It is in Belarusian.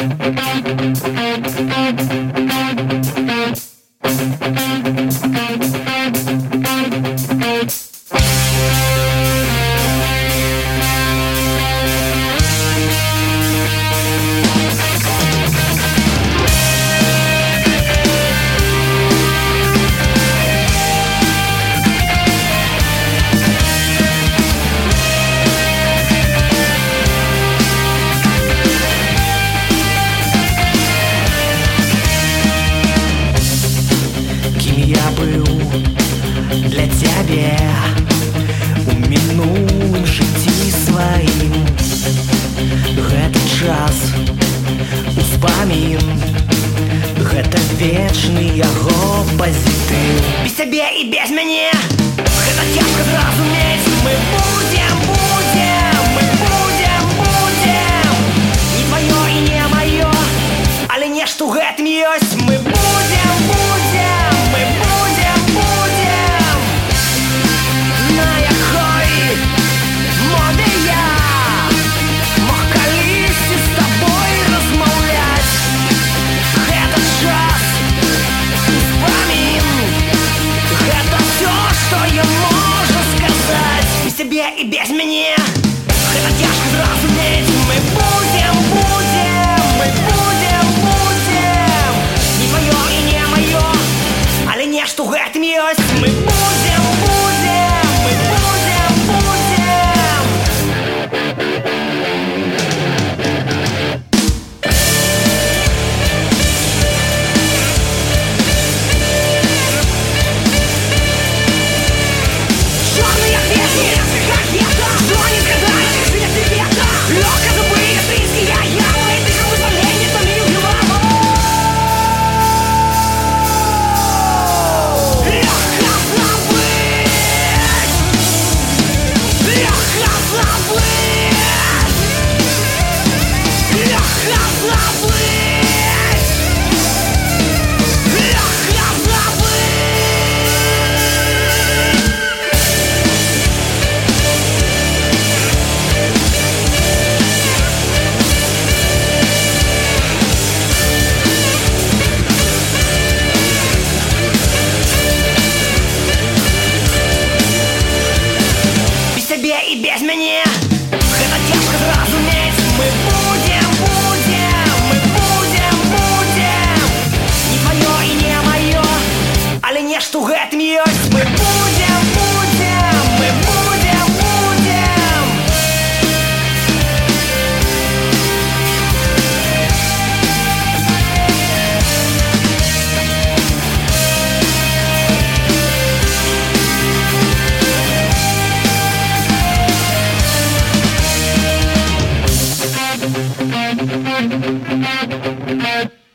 Я был для цябе у мінулым жыцці сваім. Гэты час успамін, гэта вечны яго пазітыў. Без цябе і без мяне гэта цяжка зразумець. Мы будем, не твоё і не маё, але нешта ў гэтым ёсць. Мы будем на якой мове я мог калісьці з табой размаўляць. Гэта час успамін, гэта всё, што я можу сказаць. Без цябе і без мяне гэта цяжка зразумець. Мы будем, не твоё і не маё, але нешта ў гэтым ёсць. Мы будем. І без мяне гэта цяжка зразумець. Мы будем, не твоё і не маё, але нешта ў гэтым ёсць. Мы будем. Thank you.